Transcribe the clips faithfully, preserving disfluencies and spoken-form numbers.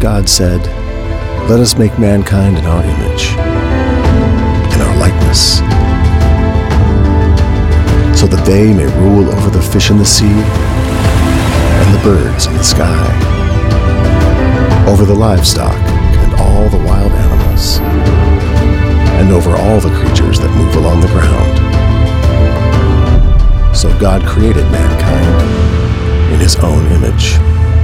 God said, "Let us make mankind in our image, in our likeness, so that they may rule over the fish in the sea and the birds in the sky, over the livestock and all the wild animals, and over all the creatures that move along the ground." So God created mankind in his own image.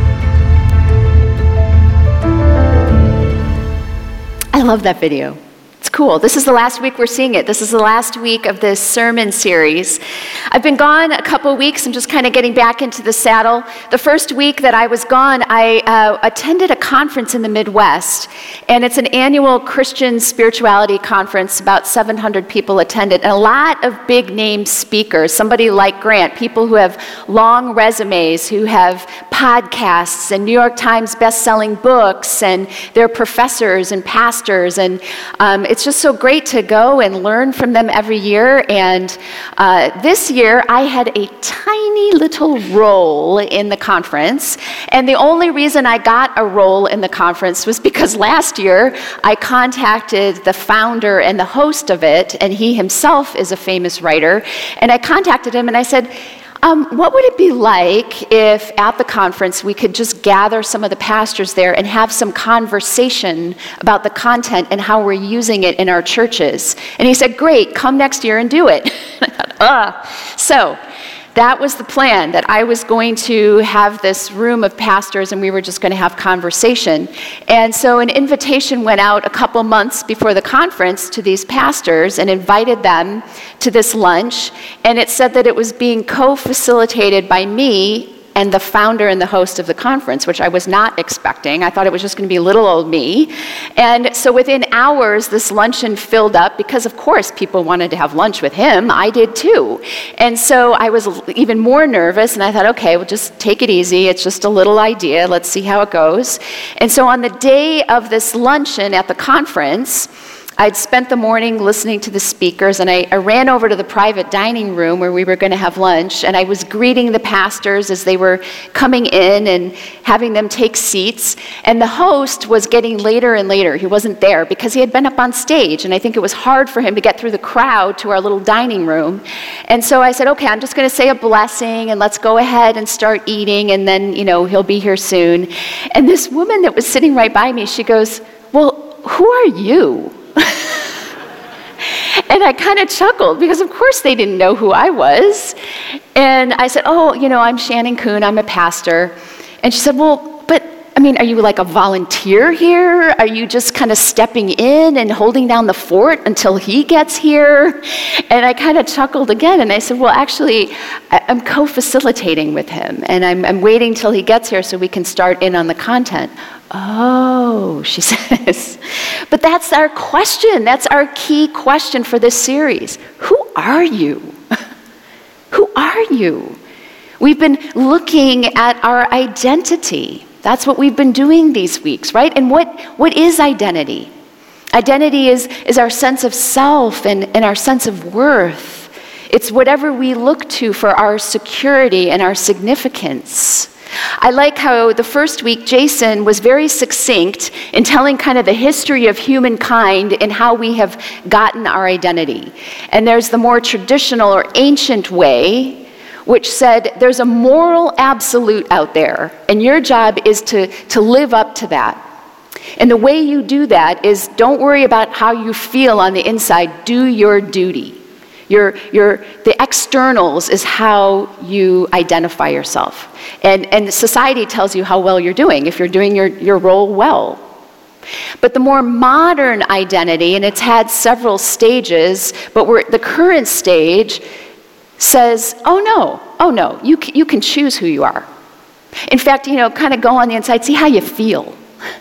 I love that video. It's cool. This is the last week we're seeing it. This is the last week of this sermon series. I've been gone a couple weeks. I'm just kind of getting back into the saddle. The first week that I was gone, I uh, attended a conference in the Midwest, and it's an annual Christian spirituality conference. About seven hundred people attended, and a lot of big-name speakers, somebody like Grant, people who have long resumes, who have podcasts and New York Times best-selling books, and they're professors and pastors, and um, it's just so great to go and learn from them every year. And uh, this year, I had a tiny little role in the conference. And the only reason I got a role in the conference was because last year, I contacted the founder and the host of it, and he himself is a famous writer. And I contacted him and I said, Um, what would it be like if at the conference we could just gather some of the pastors there and have some conversation about the content and how we're using it in our churches? And he said, great, come next year and do it. I thought, ah. So that was the plan, that I was going to have this room of pastors and we were just going to have conversation. And so an invitation went out a couple months before the conference to these pastors and invited them to this lunch. And it said that it was being co-facilitated by me and the founder and the host of the conference, which I was not expecting. I thought it was just going to be little old me. And so within hours, this luncheon filled up because, of course, people wanted to have lunch with him. I did too. And so I was even more nervous, and I thought, okay, we'll just take it easy. It's just a little idea. Let's see how it goes. And so on the day of this luncheon at the conference, I'd spent the morning listening to the speakers, and I, I ran over to the private dining room where we were going to have lunch, and I was greeting the pastors as they were coming in and having them take seats. And the host was getting later and later. He wasn't there because he had been up on stage, and I think it was hard for him to get through the crowd to our little dining room. And so I said, okay, I'm just going to say a blessing, and let's go ahead and start eating, and then, you know, he'll be here soon. And this woman that was sitting right by me, she goes, well, who are you? And I kind of chuckled because, of course, they didn't know who I was. And I said, oh, you know, I'm Shannon Kuhn. I'm a pastor. And she said, well, but, I mean, are you like a volunteer here? Are you just kind of stepping in and holding down the fort until he gets here? And I kind of chuckled again. And I said, well, actually, I'm co-facilitating with him. And I'm, I'm waiting till he gets here so we can start in on the content. Oh, she says. But that's our question. That's our key question for this series. Who are you? Who are you? We've been looking at our identity. That's what we've been doing these weeks, right? And what, what is identity? Identity is, is our sense of self and, and our sense of worth. It's whatever we look to for our security and our significance. I like how the first week Jason was very succinct in telling kind of the history of humankind and how we have gotten our identity. And there's the more traditional or ancient way, which said there's a moral absolute out there, and your job is to, to live up to that. And the way you do that is don't worry about how you feel on the inside, do your duty. Your, your, the externals is how you identify yourself. And, and society tells you how well you're doing, if you're doing your, your role well. But the more modern identity, and it's had several stages, but we're, the current stage says, oh no, oh no, you, you can choose who you are. In fact, you know, kind of go on the inside, see how you feel.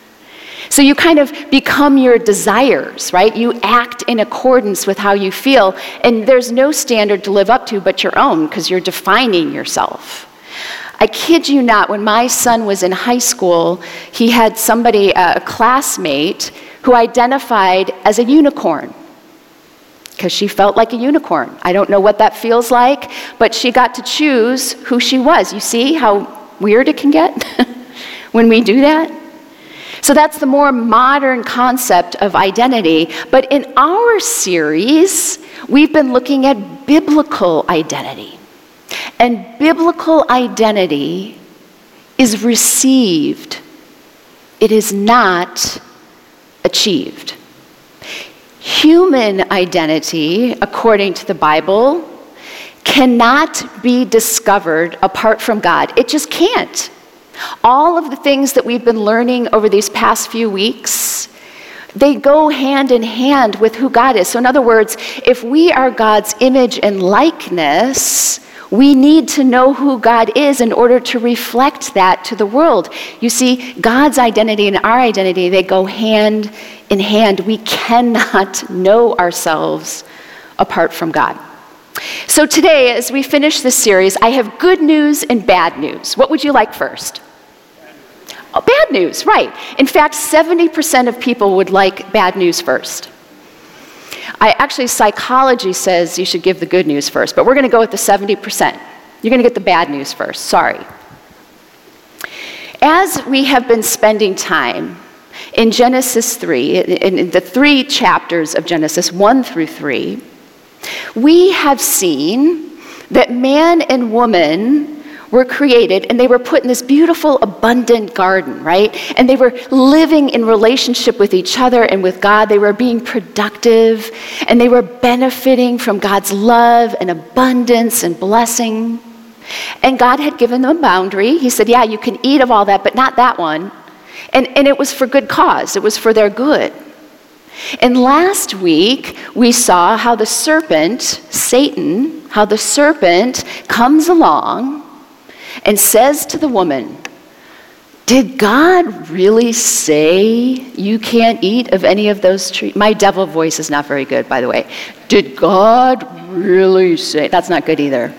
So you kind of become your desires, right? You act in accordance with how you feel, and there's no standard to live up to but your own, because you're defining yourself. I kid you not, when my son was in high school, he had somebody, a classmate, who identified as a unicorn, because she felt like a unicorn. I don't know what that feels like, but she got to choose who she was. You see how weird it can get when we do that? So that's the more modern concept of identity. But in our series, we've been looking at biblical identity. And biblical identity is received. It is not achieved. Human identity, according to the Bible, cannot be discovered apart from God. It just can't. All of the things that we've been learning over these past few weeks, they go hand in hand with who God is. So in other words, if we are God's image and likeness, we need to know who God is in order to reflect that to the world. You see, God's identity and our identity, they go hand in hand. We cannot know ourselves apart from God. So today, as we finish this series, I have good news and bad news. What would you like first? Oh, bad news, right. In fact, seventy percent of people would like bad news first. I actually, psychology says you should give the good news first, but we're going to go with the seventy percent. You're going to get the bad news first, sorry. As we have been spending time in Genesis three, in the three chapters of Genesis, one through three, we have seen that man and woman were created, and they were put in this beautiful, abundant garden, right? And they were living in relationship with each other and with God. They were being productive, and they were benefiting from God's love and abundance and blessing. And God had given them a boundary. He said, yeah, you can eat of all that, but not that one. And, and it was for good cause. It was for their good. And last week, we saw how the serpent, Satan, how the serpent comes along and says to the woman, did God really say you can't eat of any of those trees? My devil voice is not very good, by the way. Did God really say? That's not good either.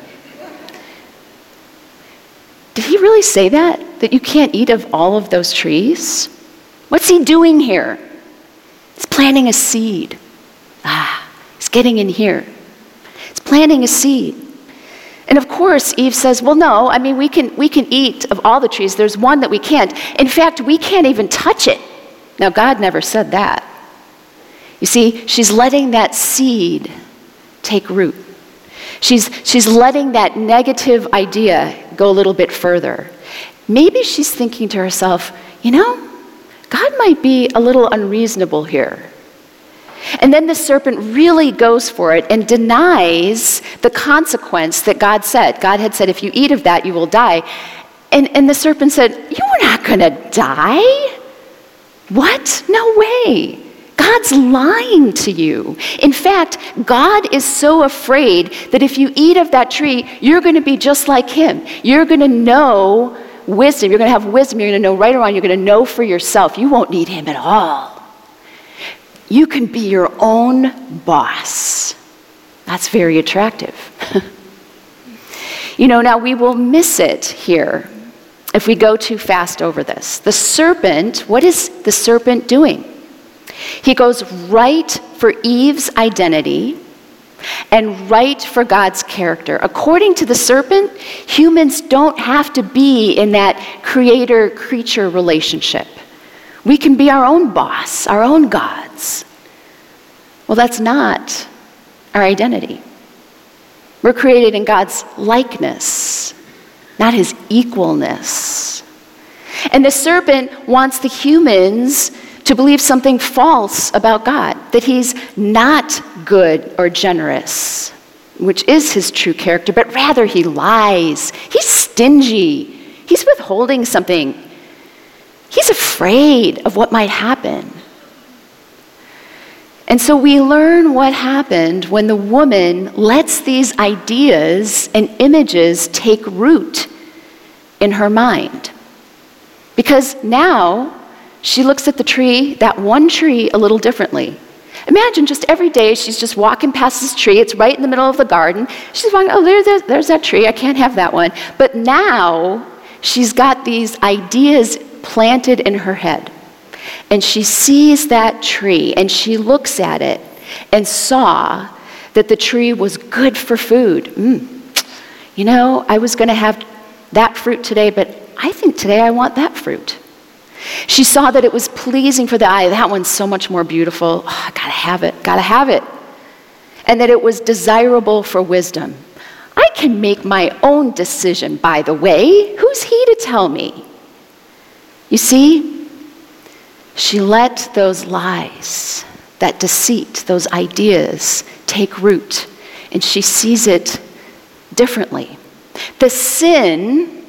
Did he really say that? That you can't eat of all of those trees? What's he doing here? He's planting a seed. Ah, he's getting in here. He's planting a seed. And of course, Eve says, well, no, I mean, we can, we can eat of all the trees. There's one that we can't. In fact, we can't even touch it. Now, God never said that. You see, she's letting that seed take root. She's, she's letting that negative idea go a little bit further. Maybe she's thinking to herself, you know, God might be a little unreasonable here. And then the serpent really goes for it and denies the consequence that God said. God had said, if you eat of that, you will die. And, and the serpent said, you're not going to die? What? No way. God's lying to you. In fact, God is so afraid that if you eat of that tree, you're going to be just like him. You're going to know wisdom. You're going to have wisdom. You're going to know right or wrong. You're going to know for yourself. You won't need him at all. You can be your own boss. That's very attractive. You know, now we will miss it here if we go too fast over this. The serpent, what is the serpent doing? He goes right for Eve's identity and right for God's character. According to the serpent, humans don't have to be in that creator-creature relationship. We can be our own boss, our own gods. Well, that's not our identity. We're created in God's likeness, not his equalness. And the serpent wants the humans to believe something false about God, that he's not good or generous, which is his true character, but rather he lies. He's stingy. He's withholding something. He's afraid of what might happen. And so we learn what happened when the woman lets these ideas and images take root in her mind. Because now she looks at the tree, that one tree, a little differently. Imagine just every day she's just walking past this tree. It's right in the middle of the garden. She's walking, oh, there, there, there's that tree. I can't have that one. But now she's got these ideas planted in her head. And she sees that tree, and she looks at it and saw that the tree was good for food. Mm. You know, I was going to have that fruit today, but I think today I want that fruit. She saw that it was pleasing for the eye. That one's so much more beautiful. Oh, I gotta have it, gotta have it. And that it was desirable for wisdom. I can make my own decision, by the way. Who's he to tell me? You see, she let those lies, that deceit, those ideas take root, and she sees it differently. The sin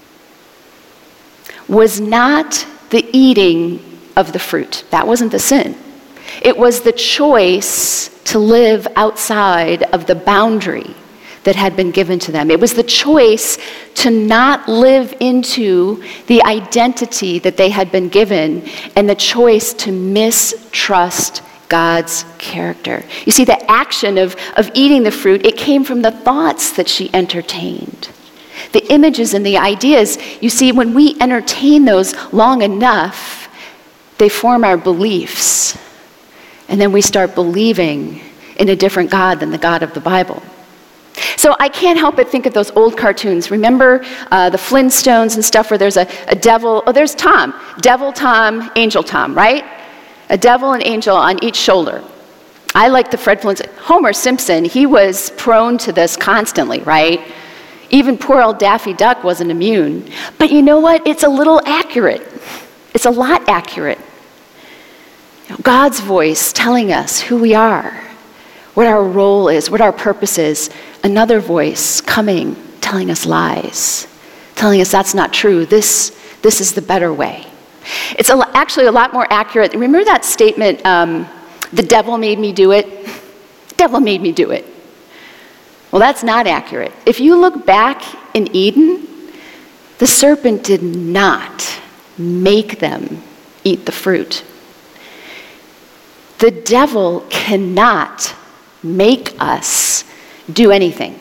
was not the eating of the fruit. That wasn't the sin. It was the choice to live outside of the boundary that had been given to them. It was the choice to not live into the identity that they had been given, and the choice to mistrust God's character. You see, the action of, of eating the fruit, it came from the thoughts that she entertained. The images and the ideas, you see, when we entertain those long enough, they form our beliefs. And then we start believing in a different God than the God of the Bible. So I can't help but think of those old cartoons. Remember uh, the Flintstones and stuff where there's a, a devil, oh, there's Tom. Devil Tom, Angel Tom, right? A devil and angel on each shoulder. I like the Fred Flintstone. Homer Simpson, he was prone to this constantly, right? Even poor old Daffy Duck wasn't immune. But you know what? It's a little accurate. It's a lot accurate. You know, God's voice telling us who we are, what our role is, what our purpose is. Another voice coming, telling us lies, telling us that's not true. This, this is the better way. It's a, actually a lot more accurate. Remember that statement, um, the devil made me do it? The devil made me do it. Well, that's not accurate. If you look back in Eden, the serpent did not make them eat the fruit. The devil cannot make us do anything.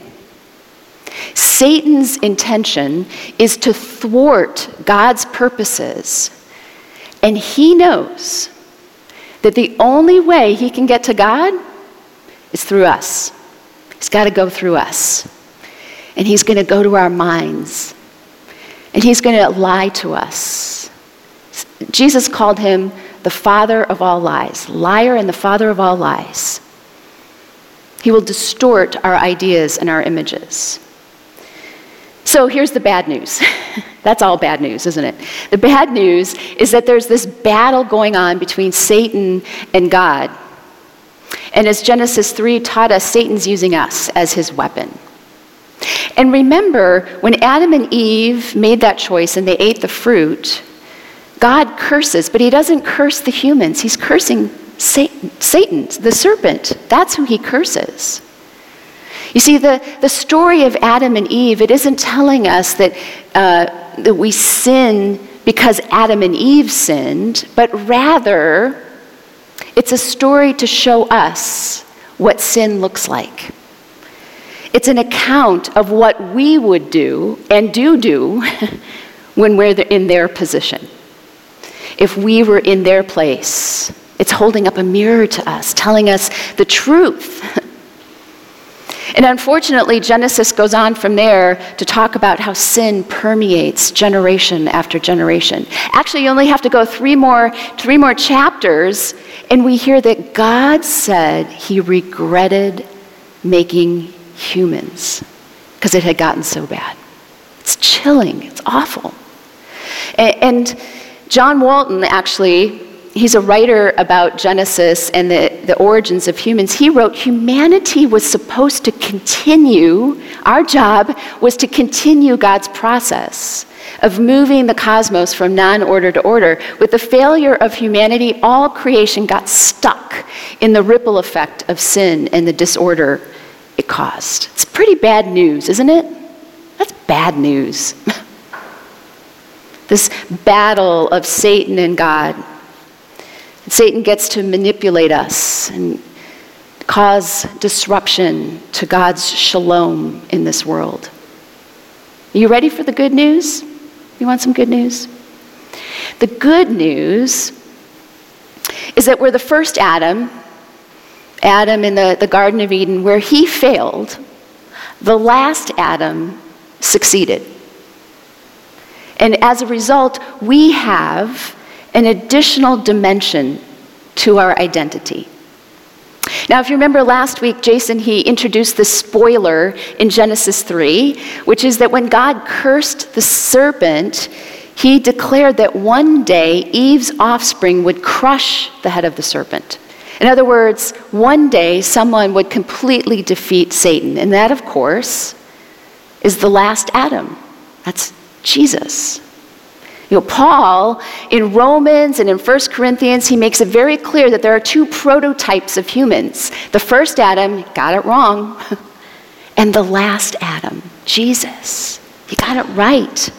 Satan's intention is to thwart God's purposes, and he knows that the only way he can get to God is through us. He's got to go through us. And he's going to go to our minds. And he's going to lie to us. Jesus called him the father of all lies, liar and the father of all lies. He will distort our ideas and our images. So here's the bad news. That's all bad news, isn't it? The bad news is that there's this battle going on between Satan and God. And as Genesis three taught us, Satan's using us as his weapon. And remember, when Adam and Eve made that choice and they ate the fruit, God curses, but he doesn't curse the humans. He's cursing Satan, Satan, the serpent. That's who he curses. You see, the, the story of Adam and Eve, it isn't telling us that, uh, that we sin because Adam and Eve sinned, but rather it's a story to show us what sin looks like. It's an account of what we would do and do do when we're in their position. If we were in their place, it's holding up a mirror to us, telling us the truth. And unfortunately, Genesis goes on from there to talk about how sin permeates generation after generation. Actually, you only have to go three more, three more chapters, and we hear that God said he regretted making humans because it had gotten so bad. It's chilling. It's awful. And John Walton, actually, he's a writer about Genesis and the, the origins of humans. He wrote, humanity was supposed to continue, our job was to continue God's process of moving the cosmos from non-order to order. With the failure of humanity, all creation got stuck in the ripple effect of sin and the disorder it caused. It's pretty bad news, isn't it? That's bad news. This battle of Satan and God. Satan gets to manipulate us and cause disruption to God's shalom in this world. Are you ready for the good news? You want some good news? The good news is that we're the first Adam, Adam in the, the Garden of Eden, where he failed. The last Adam succeeded. And as a result, we have an additional dimension to our identity. Now, if you remember last week, Jason, he introduced the spoiler in Genesis three, which is that when God cursed the serpent, he declared that one day Eve's offspring would crush the head of the serpent. In other words, one day someone would completely defeat Satan. And that, of course, is the last Adam. That's Jesus. You know, Paul, in Romans and in First Corinthians, he makes it very clear that there are two prototypes of humans. The first Adam, got it wrong, and the last Adam, Jesus. He got it right.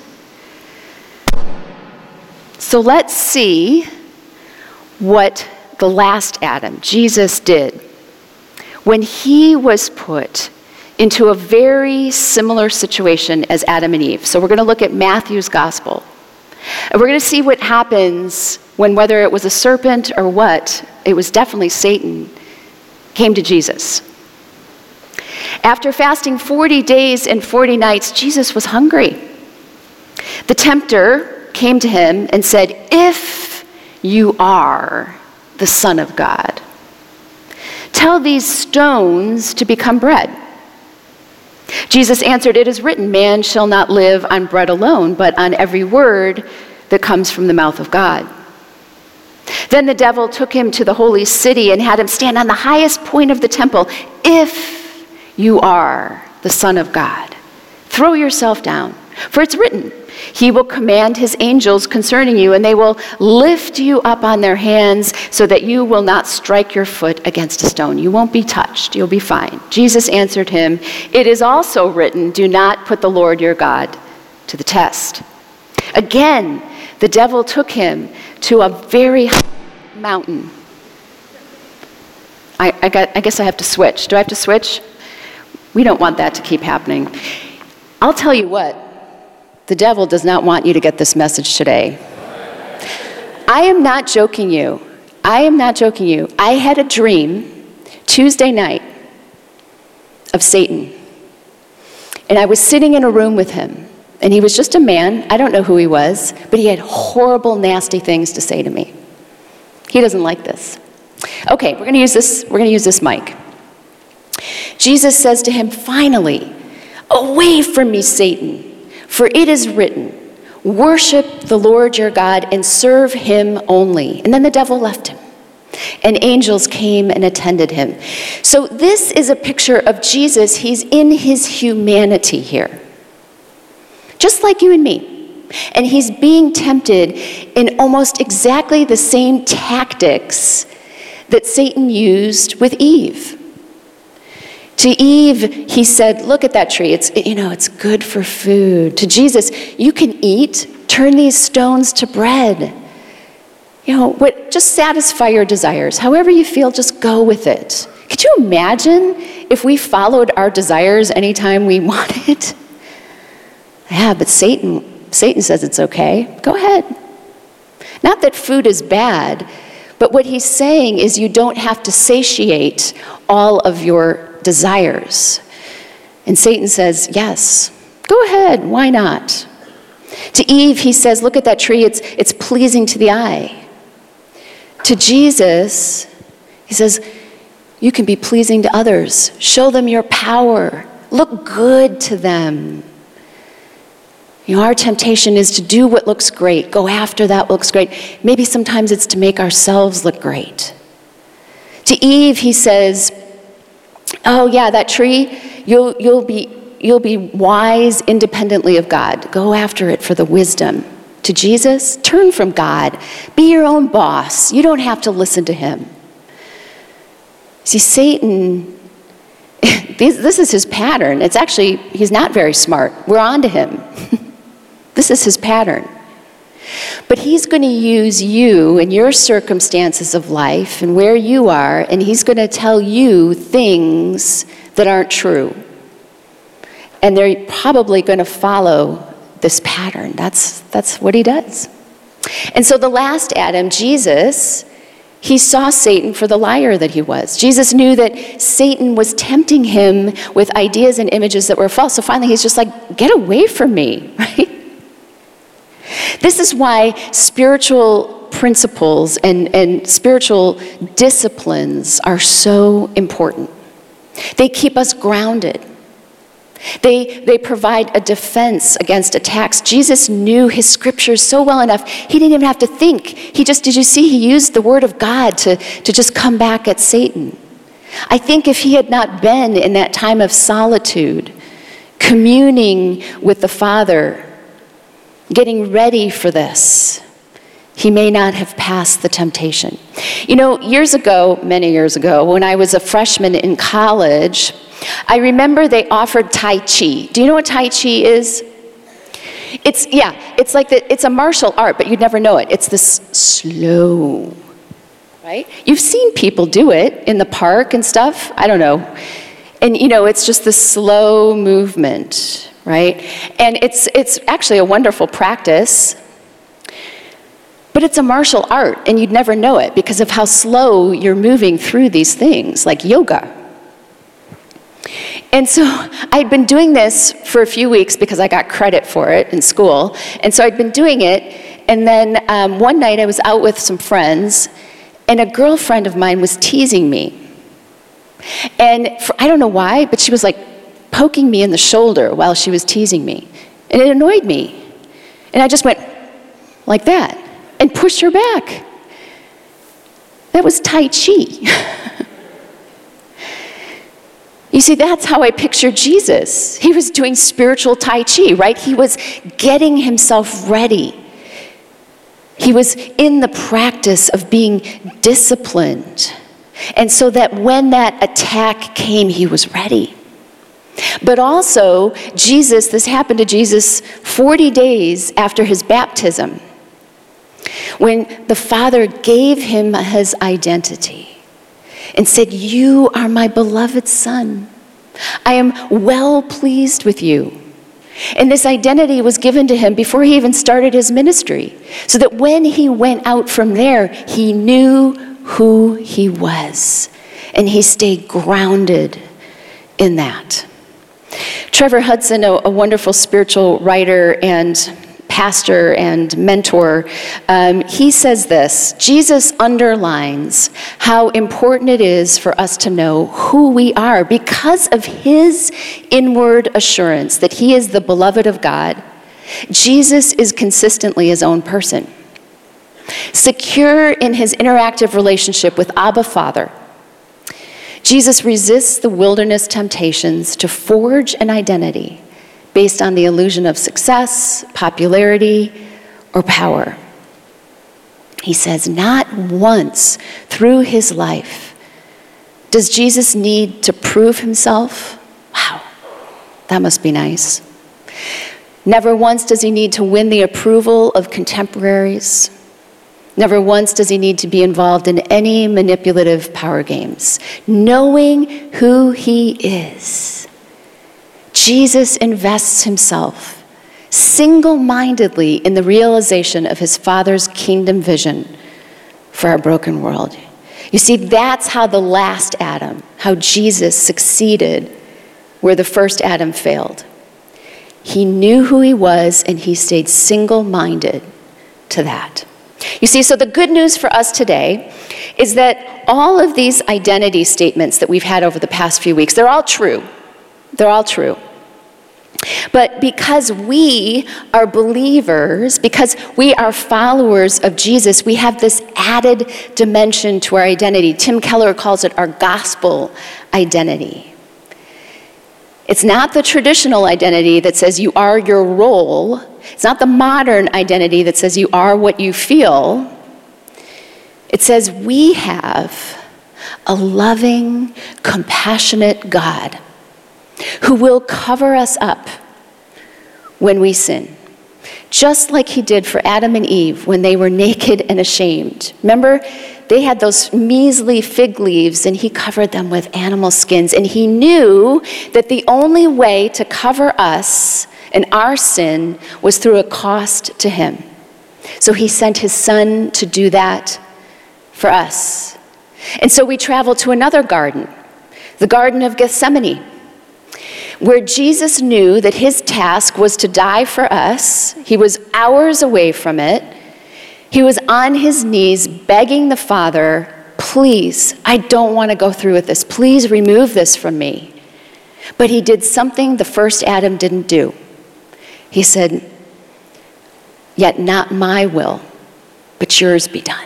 So let's see what the last Adam, Jesus, did when he was put into a very similar situation as Adam and Eve. So we're going to look at Matthew's gospel. And we're going to see what happens when, whether it was a serpent or what, it was definitely Satan, came to Jesus. After fasting forty days and forty nights, Jesus was hungry. The tempter came to him and said, "If you are the Son of God, tell these stones to become bread." Jesus answered, "It is written, man shall not live on bread alone, but on every word that comes from the mouth of God." Then the devil took him to the holy city and had him stand on the highest point of the temple. "If you are the Son of God, throw yourself down, for it's written, he will command his angels concerning you, and they will lift you up on their hands so that you will not strike your foot against a stone." You won't be touched. You'll be fine. Jesus answered him, "It is also written, do not put the Lord your God to the test." Again, the devil took him to a very high mountain. I, I, got, I guess I have to switch. Do I have to switch? We don't want that to keep happening. I'll tell you what. The devil does not want you to get this message today. I am not joking you. I am not joking you. I had a dream Tuesday night of Satan. And I was sitting in a room with him. And he was just a man. I don't know who he was. But he had horrible, nasty things to say to me. He doesn't like this. Okay, we're going to use this, we're going to use this mic. Jesus says to him, "Finally, away from me, Satan. For it is written, worship the Lord your God and serve him only." And then the devil left him. And angels came and attended him. So this is a picture of Jesus. He's in his humanity here. Just like you and me. And he's being tempted in almost exactly the same tactics that Satan used with Eve. To Eve, he said, "Look at that tree. It's, you know, it's good for food." To Jesus, "You can eat. Turn these stones to bread. You know, what? Just satisfy your desires. However you feel, just go with it." Could you imagine if we followed our desires anytime we wanted? Yeah, but Satan, Satan says it's okay. Go ahead. Not that food is bad, but what he's saying is you don't have to satiate all of your desires. And Satan says, yes, go ahead, why not? To Eve, he says, "Look at that tree, it's, it's pleasing to the eye." To Jesus, he says, "You can be pleasing to others. Show them your power. Look good to them." You know, our temptation is to do what looks great, go after that what looks great. Maybe sometimes it's to make ourselves look great. To Eve, he says, "Oh yeah, that tree, you'll, you'll, be, you'll be wise independently of God. Go after it for the wisdom." To Jesus, turn from God. Be your own boss. You don't have to listen to him. See, Satan, this is his pattern. It's actually, he's not very smart. We're on to him. This is his pattern. But he's going to use you and your circumstances of life and where you are, and he's going to tell you things that aren't true. And they're probably going to follow this pattern. That's, that's what he does. And so the last Adam, Jesus, he saw Satan for the liar that he was. Jesus knew that Satan was tempting him with ideas and images that were false. So finally he's just like, get away from me, right? This is why spiritual principles and, and spiritual disciplines are so important. They keep us grounded. They, they provide a defense against attacks. Jesus knew his scriptures so well enough, he didn't even have to think. He just, did you see, he used the word of God to, to just come back at Satan. I think if he had not been in that time of solitude, communing with the Father, getting ready for this, he may not have passed the temptation. You know, years ago, many years ago, when I was a freshman in college, I remember they offered Tai Chi. Do you know what Tai Chi is? It's, yeah, it's like the, it's a martial art, but you'd never know it. It's this slow, right? You've seen people do it in the park and stuff. I don't know. And, you know, it's just this slow movement, right? And it's, it's actually a wonderful practice. But it's a martial art, and you'd never know it because of how slow you're moving through these things, like yoga. And so I'd been doing this for a few weeks because I got credit for it in school. And so I'd been doing it, and then um, one night I was out with some friends, and a girlfriend of mine was teasing me. And for, I don't know why, but she was like poking me in the shoulder while she was teasing me. And it annoyed me. And I just went like that and pushed her back. That was Tai Chi. You see, that's how I picture Jesus. He was doing spiritual Tai Chi, right? He was getting himself ready. He was in the practice of being disciplined. And so that when that attack came, he was ready. But also, Jesus, this happened to Jesus forty days after his baptism, when the Father gave him his identity and said, "You are my beloved Son. I am well pleased with you." And this identity was given to him before he even started his ministry, so that when he went out from there, he knew who he was, and he stayed grounded in that. Trevor Hudson, a, a wonderful spiritual writer and pastor and mentor, um, he says this: Jesus underlines how important it is for us to know who we are because of his inward assurance that he is the beloved of God. Jesus is consistently his own person. Secure in his interactive relationship with Abba Father, Jesus resists the wilderness temptations to forge an identity based on the illusion of success, popularity, or power. He says, not once through his life does Jesus need to prove himself. Wow, that must be nice. Never once does he need to win the approval of contemporaries. Never once does he need to be involved in any manipulative power games. Knowing who he is, Jesus invests himself single-mindedly in the realization of his Father's kingdom vision for our broken world. You see, that's how the last Adam, how Jesus succeeded where the first Adam failed. He knew who he was, and he stayed single-minded to that. You see, so the good news for us today is that all of these identity statements that we've had over the past few weeks, they're all true. They're all true. But because we are believers, because we are followers of Jesus, we have this added dimension to our identity. Tim Keller calls it our gospel identity. It's not the traditional identity that says you are your role. It's not the modern identity that says you are what you feel. It says we have a loving, compassionate God who will cover us up when we sin, just like he did for Adam and Eve when they were naked and ashamed. Remember, they had those measly fig leaves, and he covered them with animal skins, and he knew that the only way to cover us and our sin was through a cost to him. So he sent his Son to do that for us. And so we travel to another garden, the Garden of Gethsemane, where Jesus knew that his task was to die for us. He was hours away from it. He was on his knees begging the Father, please, I don't want to go through with this. Please remove this from me. But he did something the first Adam didn't do. He said, yet not my will, but yours be done.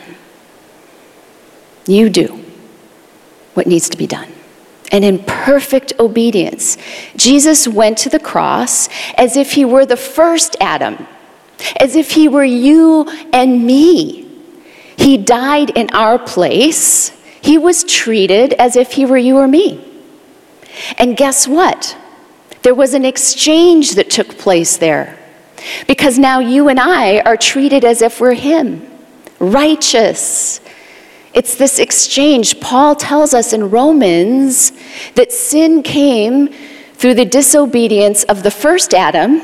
You do what needs to be done. And in perfect obedience, Jesus went to the cross as if he were the first Adam, as if he were you and me. He died in our place. He was treated as if he were you or me. And guess what? There was an exchange that took place there. Because now you and I are treated as if we're him, righteous. It's this exchange. Paul tells us in Romans that sin came through the disobedience of the first Adam,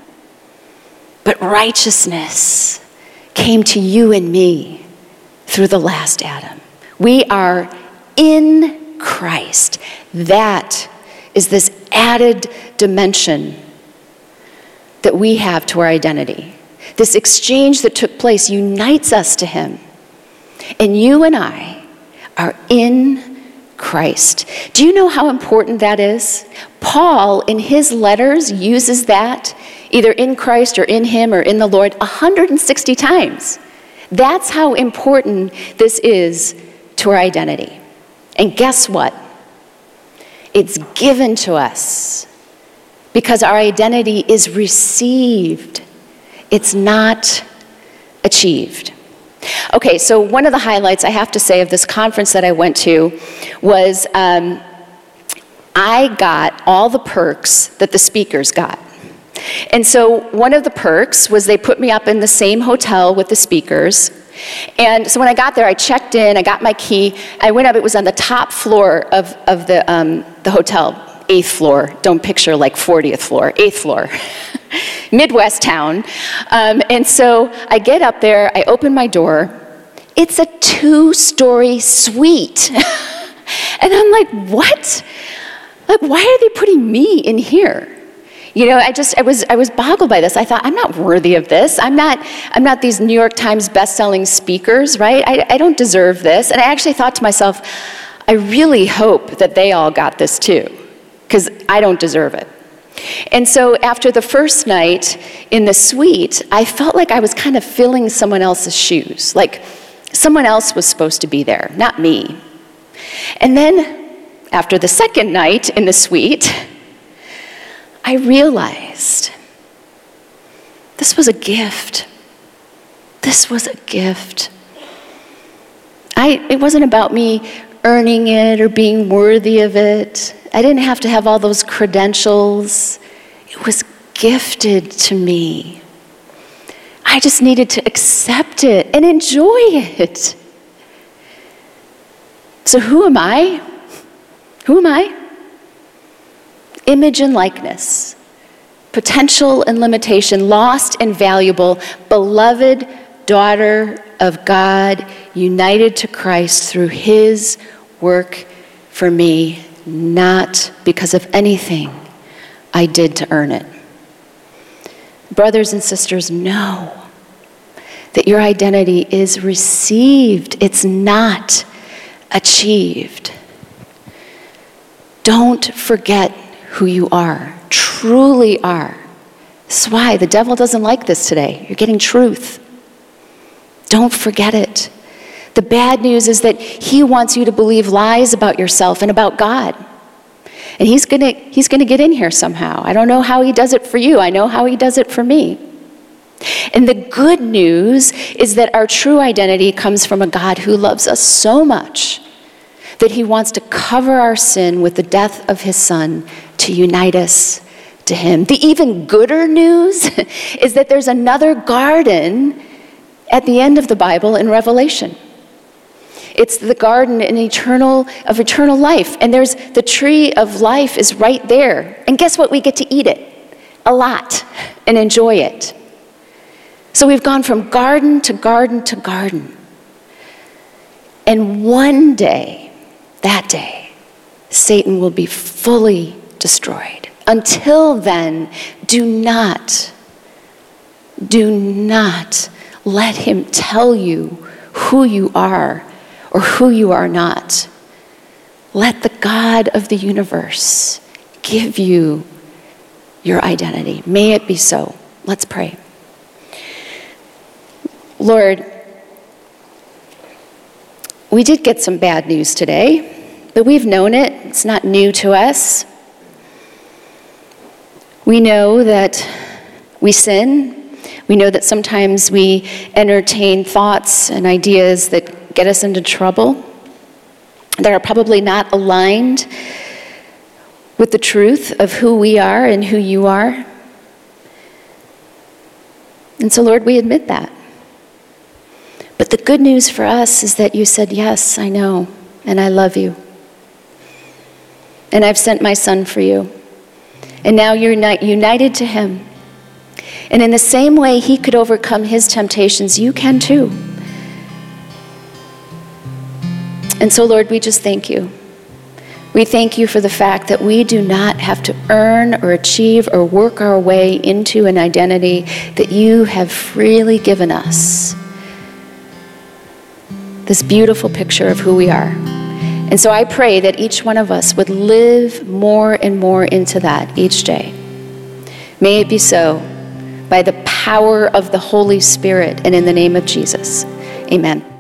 but righteousness came to you and me through the last Adam. We are in Christ. That is this added dimension that we have to our identity. This exchange that took place unites us to him. And you and I are in Christ. Do you know how important that is? Paul, in his letters, uses that either in Christ or in him or in the Lord one hundred sixty times. That's how important this is to our identity. And guess what? It's given to us because our identity is received. It's not achieved. Okay, so one of the highlights I have to say of this conference that I went to was um, I got all the perks that the speakers got. And so one of the perks was they put me up in the same hotel with the speakers. And so when I got there, I checked in, I got my key, I went up, it was on the top floor of, of the, um, the hotel, eighth floor, don't picture like fortieth floor, eighth floor, Midwest town. Um, and so I get up there, I open my door, it's a two-story suite. And I'm like, what? Like, why are they putting me in here? You know, I just, I was, I was boggled by this. I thought, I'm not worthy of this. I'm not, I'm not these New York Times best-selling speakers, right? I, I don't deserve this. And I actually thought to myself, I really hope that they all got this too, because I don't deserve it. And so after the first night in the suite, I felt like I was kind of filling someone else's shoes. Like someone else was supposed to be there, not me. And then after the second night in the suite, I realized this was a gift. This was a gift. I, it wasn't about me earning it or being worthy of it. I didn't have to have all those credentials. It was gifted to me. I just needed to accept it and enjoy it. So who am I? Who am I? Image and likeness, potential and limitation, lost and valuable, beloved daughter of God, united to Christ through his work for me, not because of anything I did to earn it. Brothers and sisters, know that your identity is received. It's not achieved. Don't forget who you are, truly are. This is why the devil doesn't like this today. You're getting truth. Don't forget it. The bad news is that he wants you to believe lies about yourself and about God. And he's gonna, he's gonna get in here somehow. I don't know how he does it for you. I know how he does it for me. And the good news is that our true identity comes from a God who loves us so much that he wants to cover our sin with the death of his son to unite us to him. The even gooder news is that there's another garden at the end of the Bible in Revelation. It's the garden in eternal, of eternal life. And there's the tree of life is right there. And guess what? We get to eat it a lot and enjoy it. So we've gone from garden to garden to garden. And one day, that day, Satan will be fully destroyed. Until then, do not, do not Let him tell you who you are or who you are not. Let the God of the universe give you your identity. May it be so. Let's pray. Lord, we did get some bad news today, but we've known it. It's not new to us. We know that we sin. We know that sometimes we entertain thoughts and ideas that get us into trouble, that are probably not aligned with the truth of who we are and who you are. And so, Lord, we admit that. But the good news for us is that you said, yes, I know, and I love you. And I've sent my son for you. And now you're united to him. And in the same way he could overcome his temptations, you can too. And so, Lord, we just thank you. We thank you for the fact that we do not have to earn or achieve or work our way into an identity that you have freely given us. This beautiful picture of who we are. And so I pray that each one of us would live more and more into that each day. May it be so by the power of the Holy Spirit and in the name of Jesus. Amen.